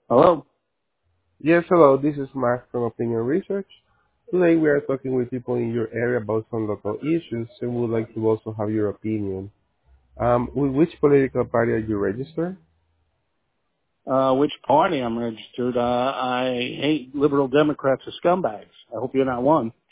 Hello. Yes, hello. This is Max from Opinion Research. Today we are talking with people in your area about some local issues and would like to also have your opinion. With which political party are you registered? Which party I'm registered? I hate liberal Democrats are scumbags. I hope you're not one.